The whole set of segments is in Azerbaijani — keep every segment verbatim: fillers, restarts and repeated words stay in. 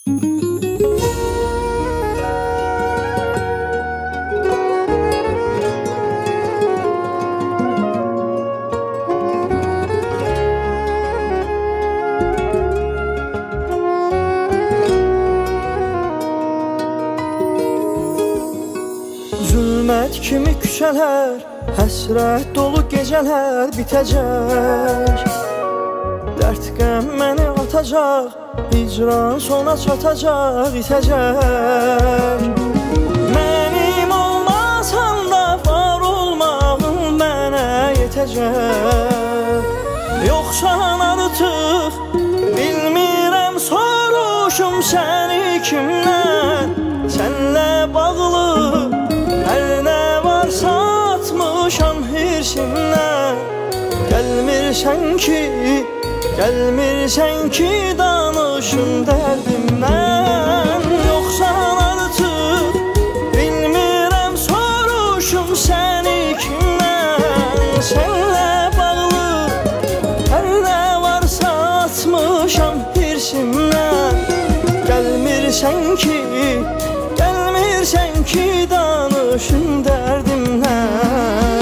Zülmət kimi küçələr, həsrət dolu gecələr bitəcək. Dərd qəm məni atacaq, hicran sona çatacaq, itəcək. Mənim olmasan da var olmağım mənə yetəcək. Yoxsan artıq bilmirəm, soruşum səni kimdən. Sənlə bağlı hər nə varsa atmışam hirsimdən. Gəlmirsən ki, gəlmirsən ki, danışım dərdimdən. Yoxsan artıq bilmirəm, soruşum səni kimdən. Sənlə bağlı hər nə varsa atmışam hirsimdən. Gəlmirsən ki, gəlmirsən ki, danışım dərdimdən.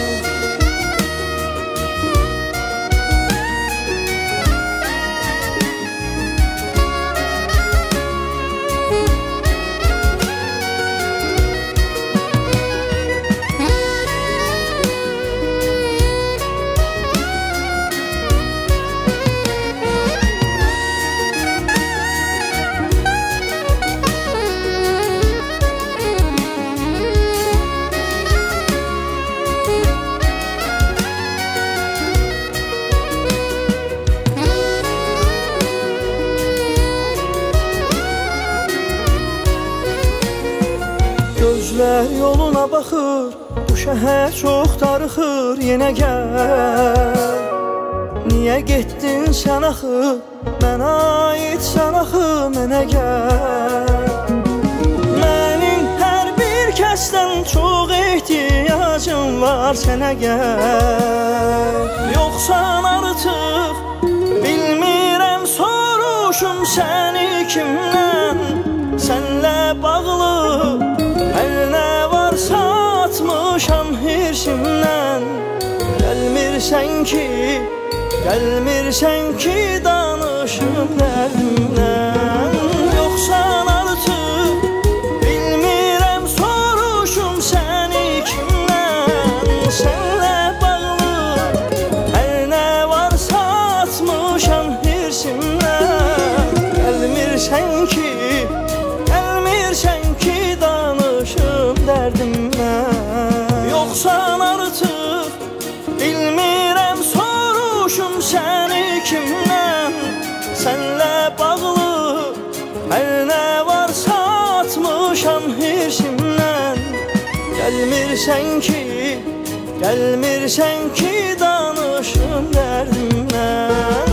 Gözlər yoluna baxır, bu şəhər çox darıxır, yenə gəl. Niyə getdin sən axı, mənə aidsən axı, mənə gəl. Mənim hər bir kəsdən çox ehtiyacım var, sənə gəl. Yoxsan artıq bilmirəm, soruşum səni kimdən. Sənlə bağlı hər nə varsa atmışam hirsimdən. Gəlmirsən ki, gəlmirsən ki, danışım dərdimdən. Yoxsan artıq bilmirəm, soruşum səni kimdən. Sənlə bağlı hər nə varsa atmışam hirsimdən. Gəlmirsən ki, gəlmirsən ki, danışım dərdimdən. Yoxsan artıq bilmirəm, soruşum səni kimdən. Sənlə bağlı hər nə varsa atmışam hirsimdən. Gəlmirsən ki, gəlmirsən ki, danışım dərdimdən.